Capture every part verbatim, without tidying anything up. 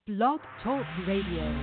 Blog Talk Radio.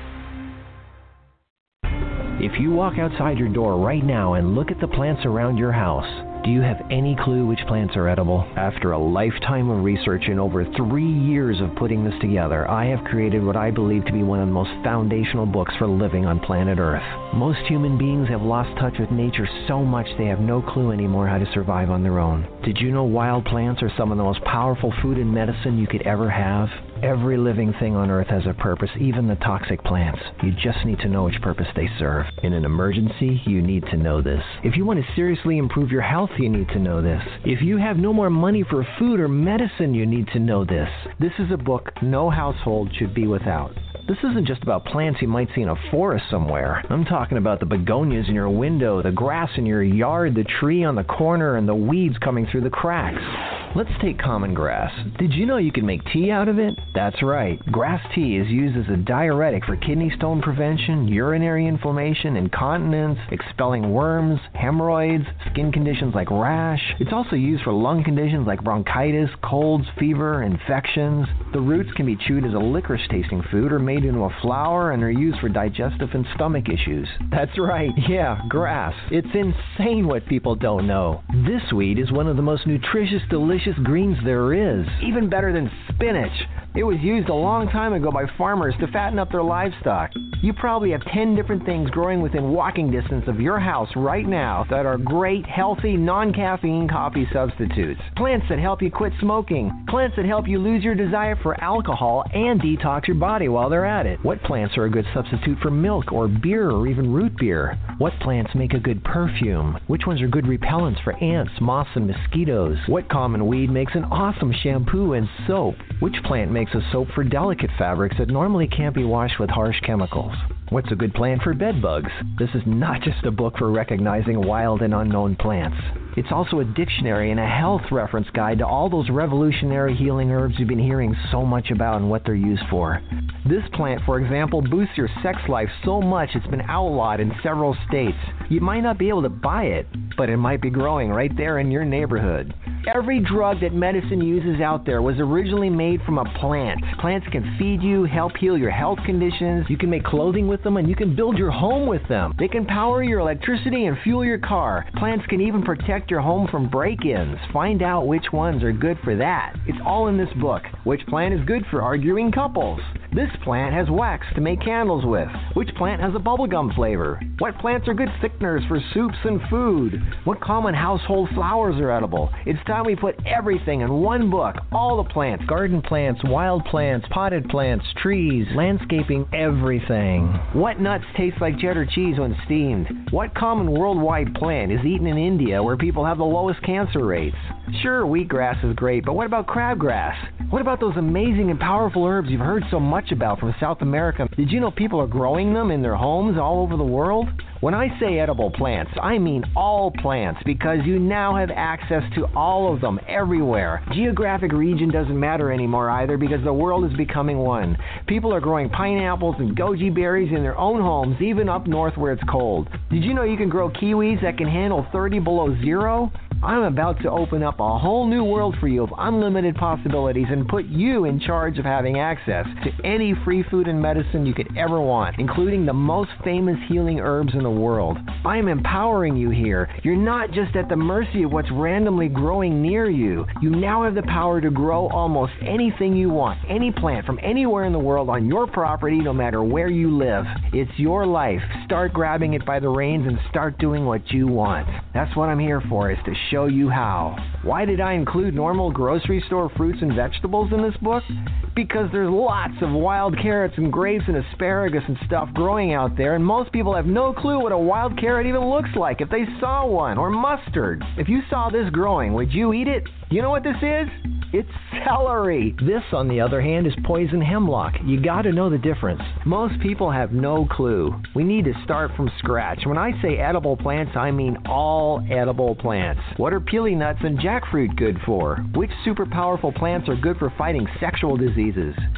If you walk outside your door right now and look at the plants around your house, do you have any clue which plants are edible? After a lifetime of research and over three years of putting this together, I have created what I believe to be one of the most foundational books for living on planet Earth. Most human beings have lost touch with nature so much they have no clue anymore how to survive on their own. Did you know wild plants are some of the most powerful food and medicine you could ever have? Every living thing on Earth has a purpose, even the toxic plants. You just need to know which purpose they serve. In an emergency, you need to know this. If you want to seriously improve your health, you need to know this. If you have no more money for food or medicine, you need to know this. This is a book no household should be without. This isn't just about plants you might see in a forest somewhere. I'm talking about the begonias in your window, the grass in your yard, the tree on the corner, and the weeds coming through the cracks. Let's take common grass. Did you know you can make tea out of it? That's right. Grass tea is used as a diuretic for kidney stone prevention, urinary inflammation, incontinence, expelling worms, hemorrhoids, skin conditions like rash. It's also used for lung conditions like bronchitis, colds, fever, infections. The roots can be chewed as a licorice-tasting food or made into a flour and are used for digestive and stomach issues. That's right, yeah, grass. It's insane what people don't know. This weed is one of the most nutritious, delicious greens there is. Even better than spinach. It was used a long time ago by farmers to fatten up their livestock. You probably have ten different things growing within walking distance of your house right now that are great, healthy, non-caffeine coffee substitutes. Plants that help you quit smoking. Plants that help you lose your desire for alcohol and detox your body while they're at it. What plants are a good substitute for milk or beer or even root beer? What plants make a good perfume? Which ones are good repellents for ants, moths, and mosquitoes? What common weed makes an awesome shampoo and soap? Which plant makes a soap for delicate fabrics that normally can't be washed with harsh chemicals? What's a good plant for bed bugs? This is not just a book for recognizing wild and unknown plants. It's also a dictionary and a health reference guide to all those revolutionary healing herbs you've been hearing so much about and what they're used for. This plant, for example, boosts your sex life so much it's been outlawed in several states. You might not be able to buy it, but it might be growing right there in your neighborhood. Every drug that medicine uses out there was originally made from a plant. Plants can feed you, help heal your health conditions. You can make clothing with them, and you can build your home with them. They can power your electricity and fuel your car. Plants can even protect your home from break-ins. Find out which ones are good for that. It's all in this book. Which plant is good for arguing couples? This plant has wax to make candles with. Which plant has a bubblegum flavor? What plants are good thickeners for soups and food? What common household flowers are edible? It's time we put everything in one book. All the plants, garden plants, wild plants, potted plants, trees, landscaping, everything. What nuts taste like cheddar cheese when steamed? What common worldwide plant is eaten in India where people have the lowest cancer rates? Sure, wheatgrass is great, but what about crabgrass? What about those amazing and powerful herbs you've heard so much about from South America? Did you know people are growing them in their homes all over the world? When I say edible plants, I mean all plants, because you now have access to all of them everywhere. Geographic region doesn't matter anymore either, because the world is becoming one. People are growing pineapples and goji berries in their own homes, even up north where it's cold. Did you know you can grow kiwis that can handle thirty below zero? I'm about to open up a whole new world for you of unlimited possibilities and put you in charge of having access to any free food and medicine you could ever want, including the most famous healing herbs in the world. I'm empowering you here. You're not just at the mercy of what's randomly growing near you. You now have the power to grow almost anything you want, any plant from anywhere in the world on your property, no matter where you live. It's your life. Start grabbing it by the reins and start doing what you want. That's what I'm here for, is to show you how. Why did I include normal grocery store fruits and vegetables in this book? Because there's lots of wild carrots and grapes and asparagus and stuff growing out there, and most people have no clue what a wild carrot even looks like if they saw one, or mustard. If you saw this growing, would you eat it? You know what this is? It's celery. This, on the other hand, is poison hemlock. You gotta know the difference. Most people have no clue. We need to start from scratch. When I say edible plants, I mean all edible plants. What are peely nuts and jackfruit good for? Which super powerful plants are good for fighting sexual diseases?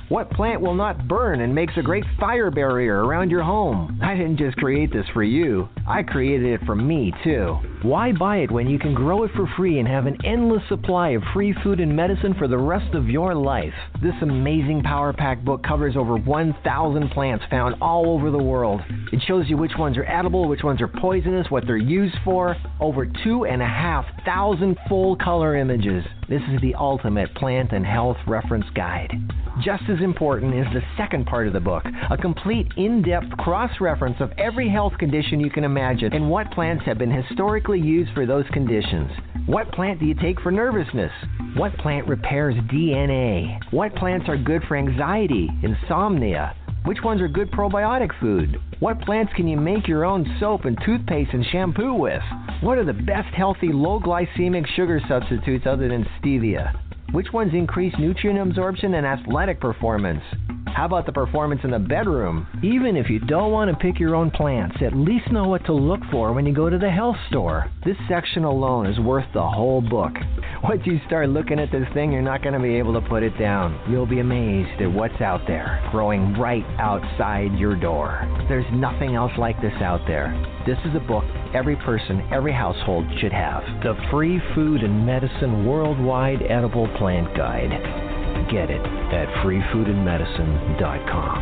What plant will not burn and makes a great fire barrier around your home? I didn't just create this for you. I created it for me, too. Why buy it when you can grow it for free and have an endless supply of free food and medicine for the rest of your life? This amazing Power Pack book covers over one thousand plants found all over the world. It shows you which ones are edible, which ones are poisonous, what they're used for. Over two and a half thousand full color images. This is the ultimate plant and health reference guide. Just as important is the second part of the book, a complete in-depth cross-reference of every health condition you can imagine and what plants have been historically used for those conditions. What plant do you take for nervousness? What plant repairs D N A? What plants are good for anxiety, insomnia? Which ones are good probiotic food? What plants can you make your own soap and toothpaste and shampoo with? What are the best healthy low glycemic sugar substitutes other than stevia? Which ones increase nutrient absorption and athletic performance? How about the performance in the bedroom? Even if you don't want to pick your own plants, at least know what to look for when you go to the health store. This section alone is worth the whole book. Once you start looking at this thing, you're not going to be able to put it down. You'll be amazed at what's out there, growing right outside your door. There's nothing else like this out there. This is a book every person, every household should have. The Free Food and Medicine Worldwide Edible Plant Guide. Get it at free food and medicine dot com.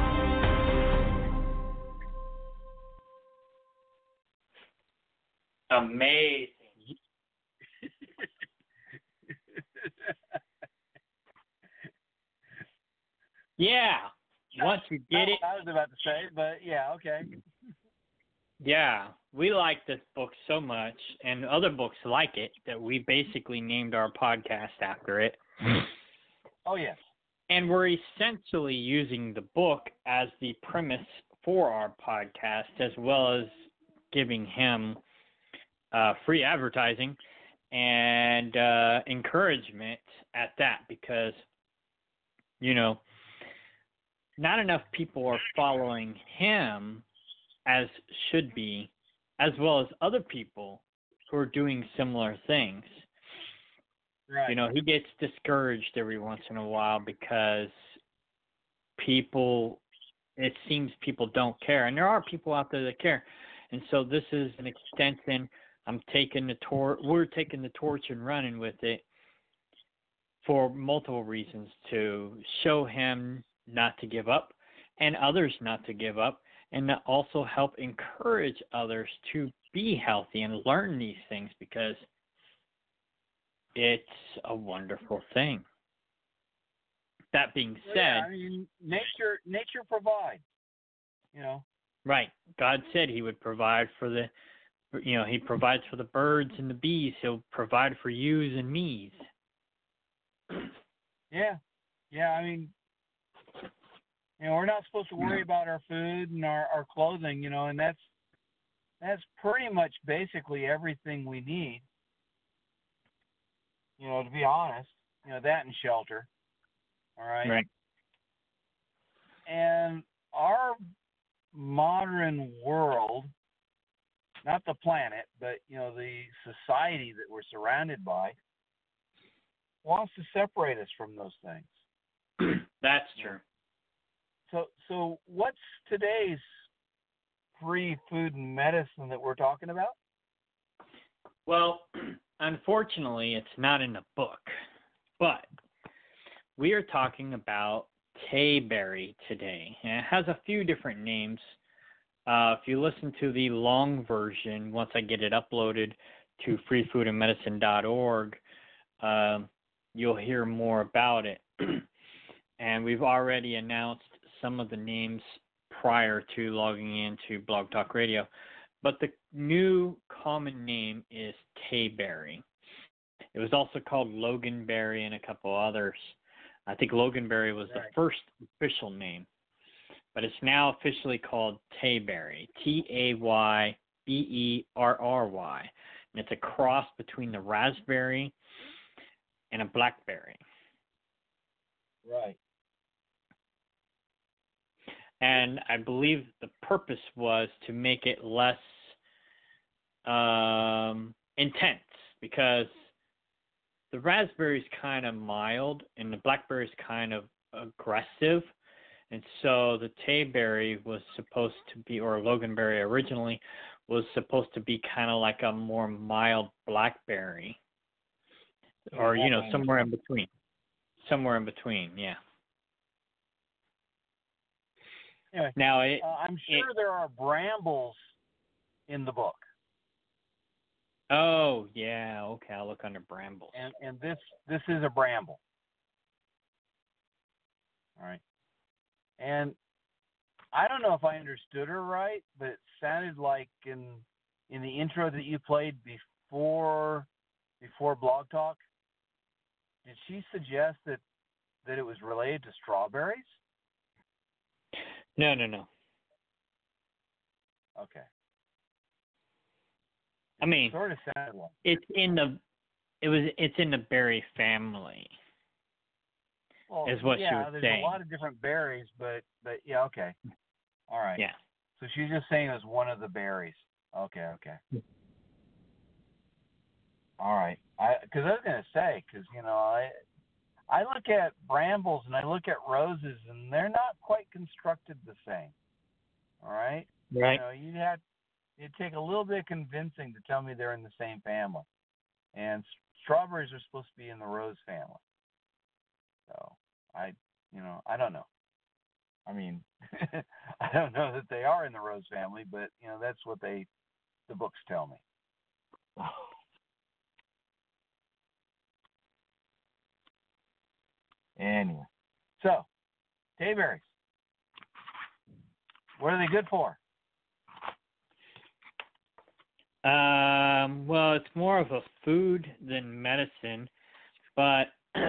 Amazing. Yeah. Once you get it. I was about to say, but yeah, okay. Yeah, we like this book so much, and other books like it, that we basically named our podcast after it. Oh, yes. And we're essentially using the book as the premise for our podcast, as well as giving him uh, free advertising and uh, encouragement at that, because, you know, not enough people are following him as should be, as well as other people who are doing similar things. Right. You know, he gets discouraged every once in a while because people, it seems people don't care. And there are people out there that care. And so this is an extension. I'm taking the tor- we're taking the torch and running with it for multiple reasons, to show him not to give up and others not to give up, and to also help encourage others to be healthy and learn these things, because it's a wonderful thing. That being said, yeah, I mean, nature nature provides, you know. Right. God said he would provide for the, you know, he provides for the birds and the bees. He'll provide for yous and me's. Yeah. Yeah, I mean, you know, we're not supposed to worry about our food and our, our clothing, you know, and that's that's pretty much basically everything we need. You know, to be honest, you know, that and shelter. All right. Right. And our modern world, not the planet, but, you know, the society that we're surrounded by, wants to separate us from those things. That's true. So, so what's today's free food and medicine that we're talking about? Well, unfortunately, it's not in the book, but we are talking about Tayberry today. And it has a few different names. Uh, if you listen to the long version, once I get it uploaded to free food and medicine dot org, uh, you'll hear more about it. And we've already announced some of the names prior to logging into Blog Talk Radio. But the new common name is Tayberry. It was also called Loganberry and a couple others. I think Loganberry was right. the first official name. But it's now officially called Tayberry, T A Y B E R R Y. And it's a cross between the raspberry and a blackberry. Right. And I believe the purpose was to make it less um, intense, because the raspberry is kind of mild and the blackberry is kind of aggressive. And so the Tayberry was supposed to be, or Loganberry originally, was supposed to be kind of like a more mild blackberry. Or, you know, somewhere in between. Somewhere in between, yeah. Anyway, now, it, uh, I'm sure it, there are brambles in the book. Oh, yeah. Okay, I'll look under brambles. And and this this is a bramble. All right. And I don't know if I understood her right, but it sounded like in in the intro that you played before before Blog Talk, did she suggest that, that it was related to strawberries? No, no, no. Okay. I mean, it sort of sounded like it's in the it was it's in the berry family. Well, is what yeah, she was there's saying. a lot of different berries, but but yeah, okay, all right. Yeah. So she's just saying it was one of the berries. Okay, okay. All right. I because I was gonna say because you know I I look at brambles and I look at roses and they're not quite constructed the same. All right. Right. You know, you have it'd take a little bit of convincing to tell me they're in the same family, and strawberries are supposed to be in the rose family. So I, you know, I don't know. I mean, I don't know that they are in the rose family, but you know, that's what they, the books tell me. Anyway, so Tayberries, what are they good for? Um, well, it's more of a food than medicine, but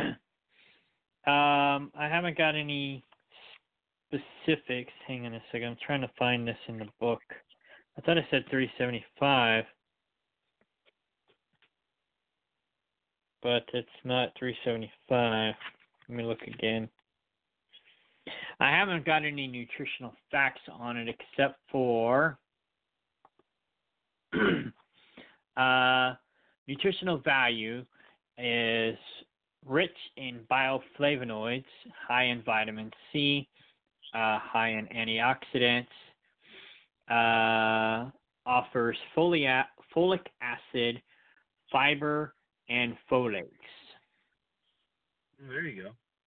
um, I haven't got any specifics. Hang on a second. I'm trying to find this in the book. I thought I said three seventy-five, but it's not three seventy-five. Let me look again. I haven't got any nutritional facts on it except for uh, nutritional value is rich in bioflavonoids, high in vitamin C, uh, high in antioxidants, uh, offers folic, folic acid, fiber, and folates. There you go.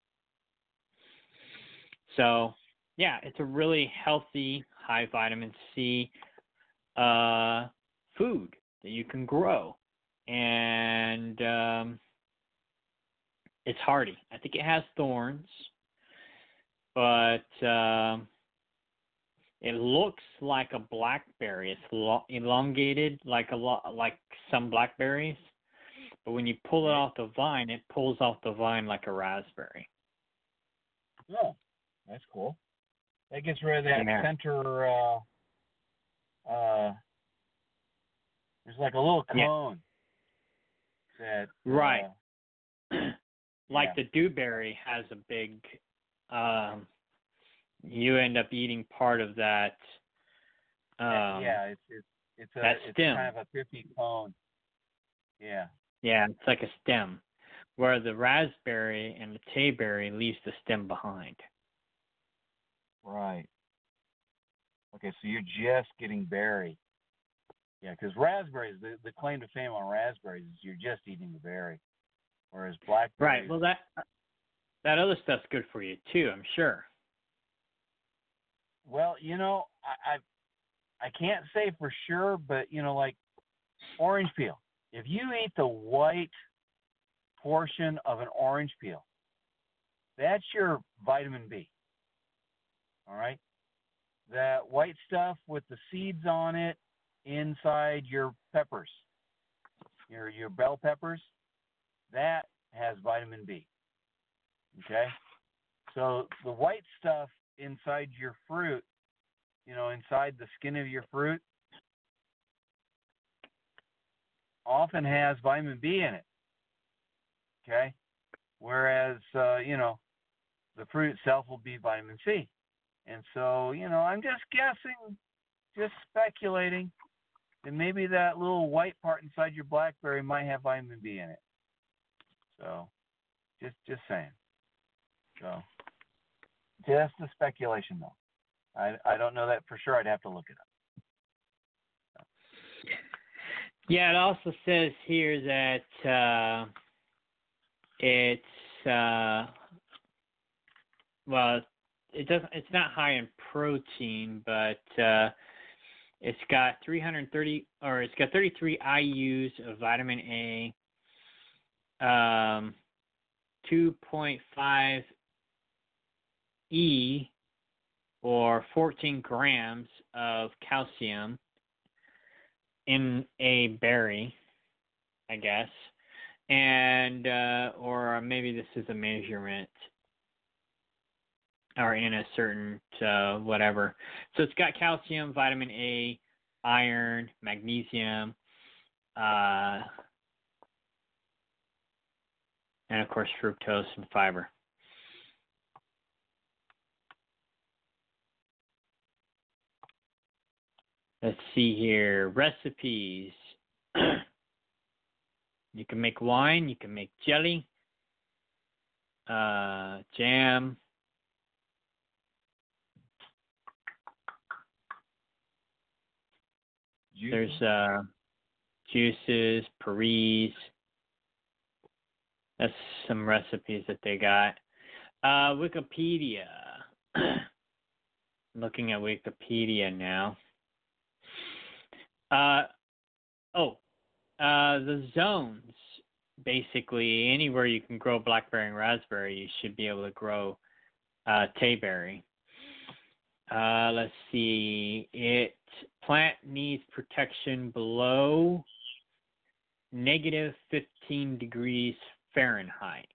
So, yeah, it's a really healthy, high vitamin C uh, food that you can grow. And um, it's hardy. I think it has thorns, but um, it looks like a blackberry. It's lo- elongated like a lo- like some blackberries, but when you pull it off the vine, it pulls off the vine like a raspberry. Oh, that's cool. That gets rid of that Yeah. center. Uh, uh, there's like a little cone. Yeah. That. Right. Uh, like yeah. the dewberry has a big. Um, you end up eating part of that. Um, yeah, it's it's it's a that it's stem. kind of a pithy cone. Yeah. Yeah, it's like a stem, where the raspberry and the tayberry leaves the stem behind. Right. Okay, so you're just getting berry. Yeah, because raspberries, the, the claim to fame on raspberries is you're just eating the berry, whereas blackberries. Right. Well, that that other stuff's good for you too, I'm sure. Well, you know, I, I I can't say for sure, but you know, like orange peel. If you eat the white portion of an orange peel, that's your vitamin B. All right? That white stuff with the seeds on it inside your peppers, your your bell peppers, that has vitamin B. Okay? So the white stuff inside your fruit, you know, inside the skin of your fruit, often has vitamin B in it. Okay? Whereas, uh, you know, the fruit itself will be vitamin C. And so, you know, I'm just guessing, just speculating, that maybe that little white part inside your blackberry might have vitamin B in it. So, just just saying. So, just a speculation, though. I I don't know that for sure. I'd have to look it up. Yeah, it also says here that uh, it's uh, well, it doesn't. It's not high in protein, but uh, it's got three hundred thirty, or it's got thirty-three I U's of vitamin A, um, two point five E, or fourteen grams of calcium in a berry, I guess, and uh, or maybe this is a measurement, or in a certain uh, whatever. So it's got calcium, vitamin A, iron, magnesium, uh, and of course fructose and fiber. Let's see here. Recipes. You can make wine. You can make jelly, uh, jam. Juices. There's uh, juices, purees. That's some recipes that they got. Uh, Wikipedia. Looking at Wikipedia now. Uh, oh, uh, the zones. Basically, anywhere you can grow blackberry and raspberry, you should be able to grow uh, tayberry. Uh, let's see. It plant needs protection below negative fifteen degrees Fahrenheit.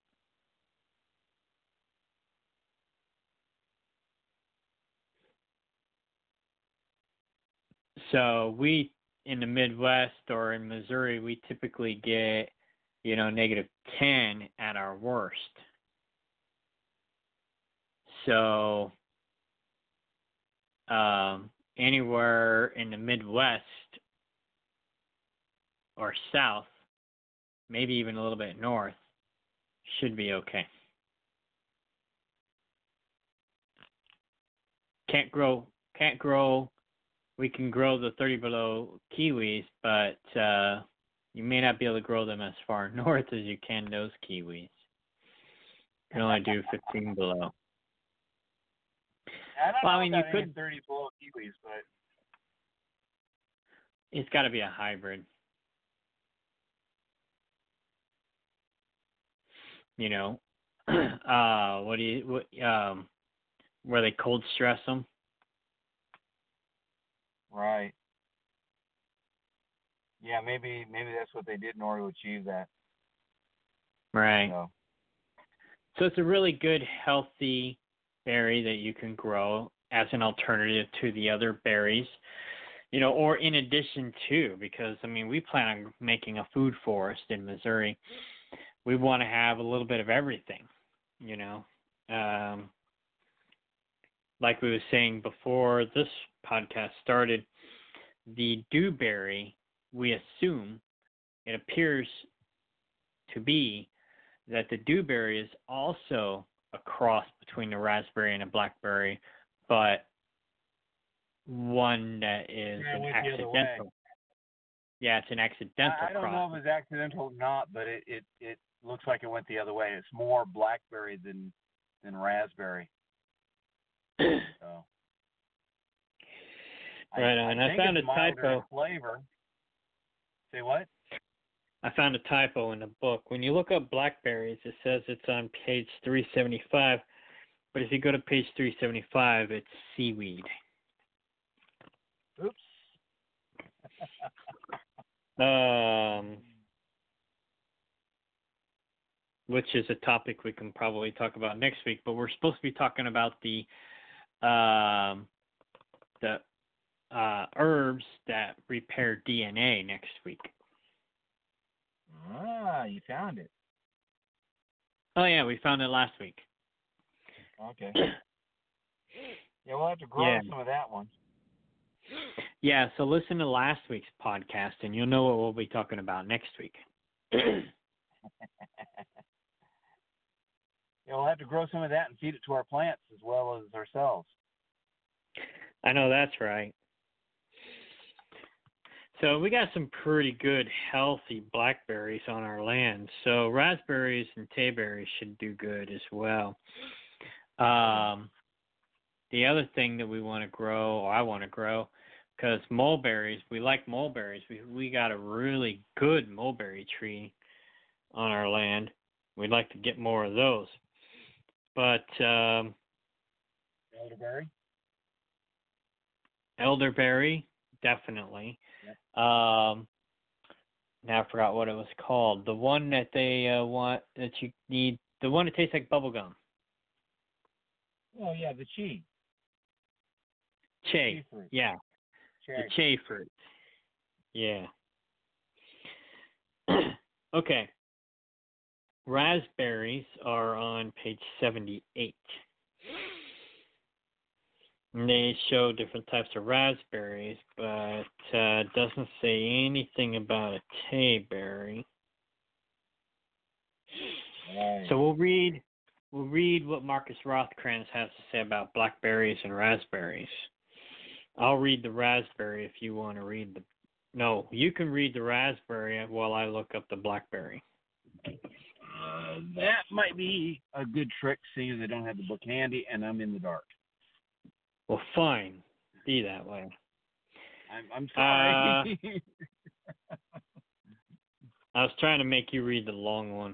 So we, in the Midwest or in Missouri, we typically get, you know, negative ten at our worst. So um, anywhere in the Midwest or South, maybe even a little bit north, should be okay. Can't grow, can't grow. We can grow the thirty below kiwis, but uh, you may not be able to grow them as far north as you can those kiwis. You can only do fifteen below. I don't Well, know I mean, about you any could. thirty below kiwis, but It's got to be a hybrid. You know, uh, what do you what um, where they cold stress them? right. Yeah, maybe maybe that's what they did in order to achieve that. Right. So. So it's a really good, healthy berry that you can grow as an alternative to the other berries, you know, or in addition to, because, I mean, we plan on making a food forest in Missouri. We want to have a little bit of everything, you know. Um, like we were saying before this podcast started, the dewberry, we assume, it appears to be that the dewberry is also a cross between the raspberry and a blackberry, but one that is Yeah, an went the other accidental. way. Yeah, it's an accidental I, I don't cross. know if it's accidental or not, but it, it, it looks like it went the other way. It's more blackberry than than raspberry. So. Right I, on. I, I think found it's a milder in typo. flavor. Say what? I found a typo in the book. When you look up blackberries, it says it's on page three seventy-five, but if you go to page three seventy-five, it's seaweed. Oops. Um, which is a topic we can probably talk about next week, but we're supposed to be talking about the um, the uh, herbs that repair D N A next week. Ah, you found it. Oh, yeah, we found it last week. Okay. Yeah, we'll have to grow Yeah. some of that one. Yeah, so listen to last week's podcast, and you'll know what we'll be talking about next week. Yeah, know, we'll have to grow some of that and feed it to our plants as well as ourselves. I know that's right. So we got some pretty good, healthy blackberries on our land. So raspberries and tayberries should do good as well. Um, the other thing that we want to grow, or I want to grow, because mulberries, we like mulberries. We we got a really good mulberry tree on our land. We'd like to get more of those. But um, Elderberry. elderberry, definitely. Yep. Um, now I forgot what it was called. The one that they uh, want that you need, the one that tastes like bubble gum. Oh yeah, the chi. Che. Fruit. Yeah. Cherry. The che fruit. Yeah. Okay. Raspberries are on page seventy-eight. And they show different types of raspberries, but uh, doesn't say anything about a tayberry. Right. So we'll read we'll read what Marcus Rothkranz has to say about blackberries and raspberries. I'll read the raspberry if you want to read the No, you can read the raspberry while I look up the blackberry. Uh, that might be a good trick, seeing as I don't have the book handy and I'm in the dark. Well, fine. Be that way. I'm, I'm sorry. Uh, I was trying to make you read the long one.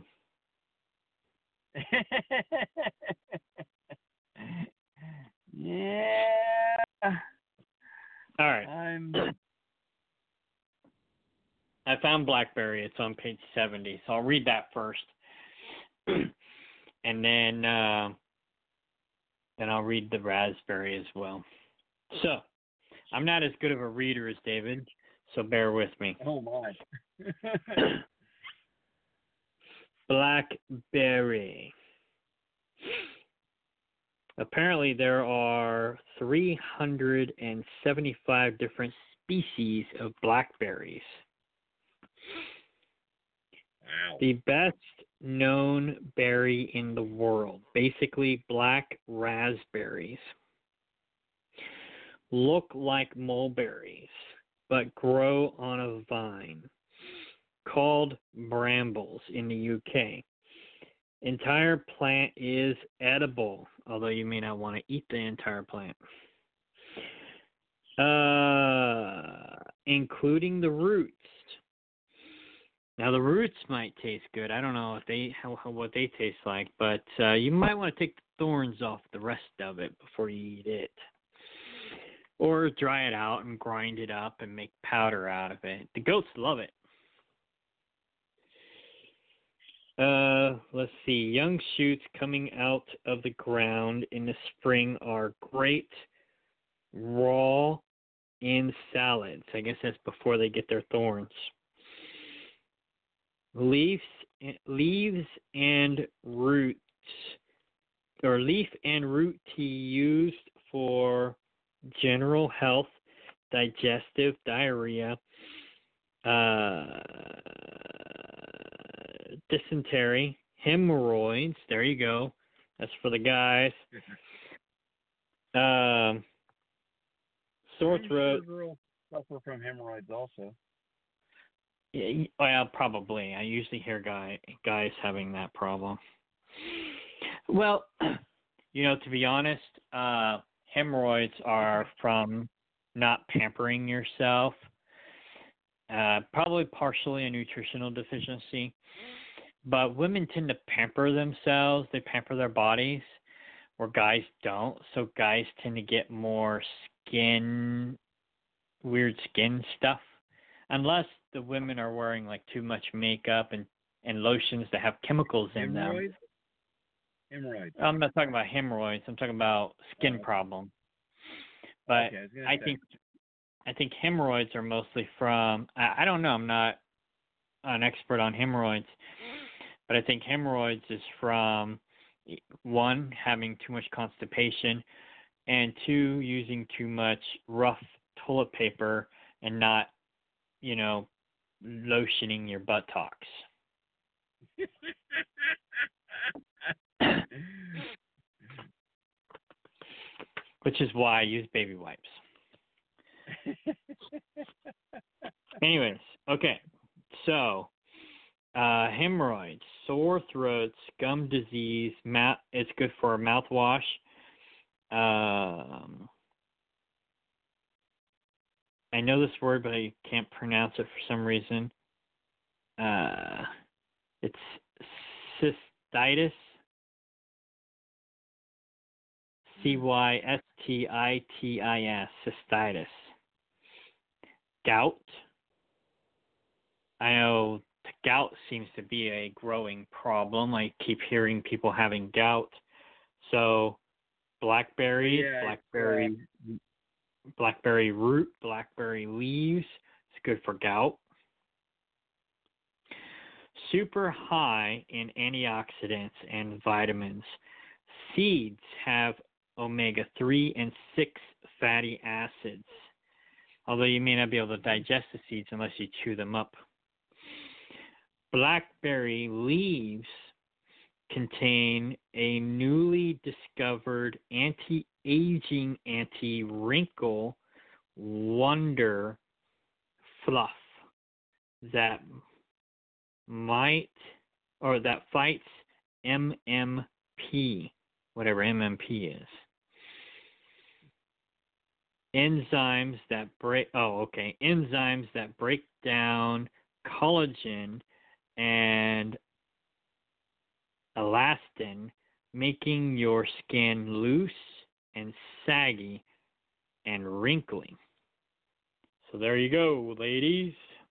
Yeah. All right. I'm. I found blackberry. It's on page seventy, so I'll read that first, and then uh, then I'll read the raspberry as well. So, I'm not as good of a reader as David, so bear with me. Oh my. Blackberry. Apparently, there are three hundred seventy-five different species of blackberries. Wow. The best known berry in the world, basically black raspberries, look like mulberries, but grow on a vine called brambles in the U K. Entire plant is edible, although you may not want to eat the entire plant. Uh, including the roots. Now the roots might taste good. I don't know if they how, how what they taste like, but uh, you might want to take the thorns off the rest of it before you eat it, or dry it out and grind it up and make powder out of it. The goats love it. Uh, let's see. Young shoots coming out of the ground in the spring are great raw in salads. I guess that's before they get their thorns. Leaves, leaves and roots, or leaf and root tea used for general health, digestive, diarrhea, uh, dysentery, hemorrhoids. There you go. That's for the guys. Um, sore throat. Sure girls suffer from hemorrhoids also. Yeah, well, probably. I usually hear guy guys having that problem. Well, you know, to be honest, uh, hemorrhoids are from not pampering yourself. Uh, probably partially a nutritional deficiency. But women tend to pamper themselves. They pamper their bodies, where guys don't. So guys tend to get more skin, weird skin stuff. Unless the women are wearing like too much makeup and, and lotions that have chemicals in Hemorrhoids? them. Hemorrhoids. I'm not talking about hemorrhoids. I'm talking about skin Oh. problem. But Okay, I, was gonna I say. think I think hemorrhoids are mostly from. I, I don't know. I'm not an expert on hemorrhoids, but I think hemorrhoids is from one, having too much constipation, and two, using too much rough toilet paper and not, you know, lotioning your buttocks. Which is why I use baby wipes. Anyways, okay. So, uh, hemorrhoids, sore throats, gum disease. Mouth, it's good for mouthwash. Um, I know this word, but I can't pronounce it for some reason. Uh, it's cystitis. C Y S T I T I S, cystitis. Gout. I know gout seems to be a growing problem. I keep hearing people having gout. So, blackberries, Yeah, blackberry, yeah. blackberry root, blackberry leaves. It's good for gout. Super high in antioxidants and vitamins. Seeds have omega three and six fatty acids, although you may not be able to digest the seeds unless you chew them up. Blackberry leaves contain a newly discovered anti-aging, anti-wrinkle wonder fluff that might, or that fights M M P, whatever M M P is. Enzymes that break, oh, okay, enzymes that break down collagen and elastin, making your skin loose and saggy and wrinkly. So there you go, ladies.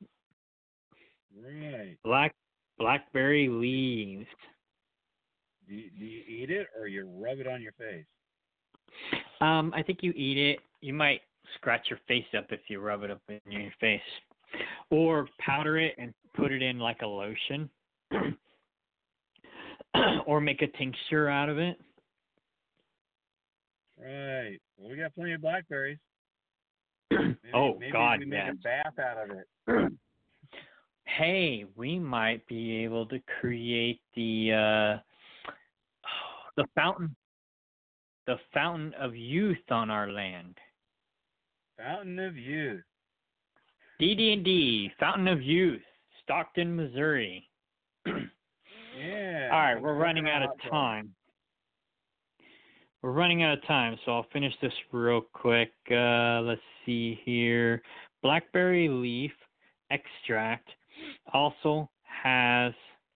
Right. Black blackberry leaves. Do you, do you eat it or you rub it on your face? Um, I think you eat it. You might scratch your face up if you rub it up in your face. Or powder it and put it in like a lotion. Or make a tincture out of it. Right. Well, we got plenty of blackberries. Maybe, oh, maybe God, we make yes. a bath out of it. Hey, we might be able to create the uh, the fountain, the fountain of youth on our land. Fountain of Youth. D D and D, Fountain of Youth, Stockton, Missouri. Yeah. All right, we're running out of time. We're running out of time, so I'll finish this real quick. Uh, let's see here. Blackberry leaf extract also has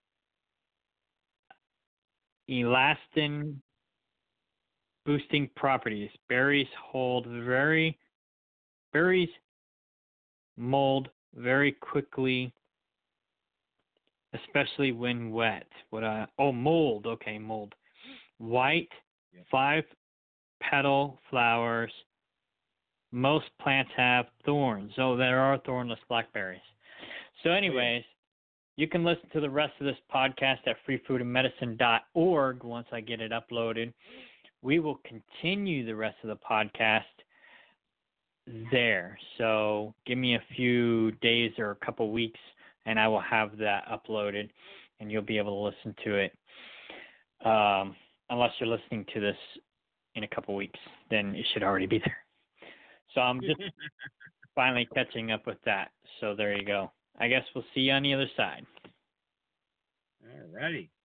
elastin boosting properties. Berries hold very berries mold very quickly, especially when wet. What I oh mold, okay, mold. White, yep. Five petal flowers. Most plants have thorns. Oh, there are thornless blackberries. So anyways, you can listen to the rest of this podcast at free food and medicine dot org once I get it uploaded. We will continue the rest of the podcast there. So give me a few days or a couple weeks, and I will have that uploaded, and you'll be able to listen to it. Um, unless you're listening to this in a couple weeks, then it should already be there. So I'm just finally catching up with that. So there you go. I guess we'll see you on the other side. All righty.